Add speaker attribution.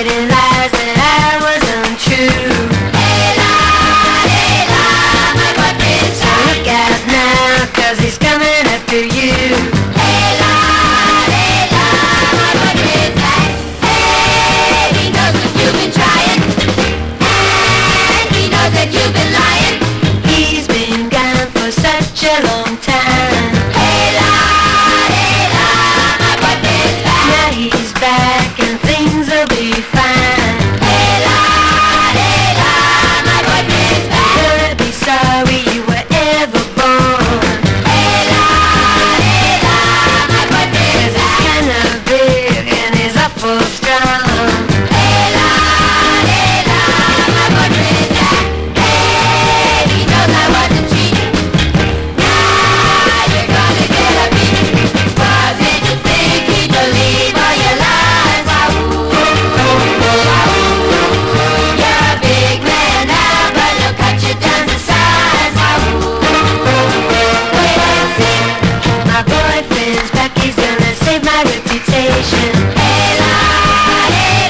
Speaker 1: spreading lies that I was untrue. My boyfriend's so look out now, 'cause he's coming after you. My boyfriend's back. Hey, he knows that you've been trying, and he knows that you've been lying. He's been gone for such a long time. My boyfriend's back. Now he's back and things will be fine.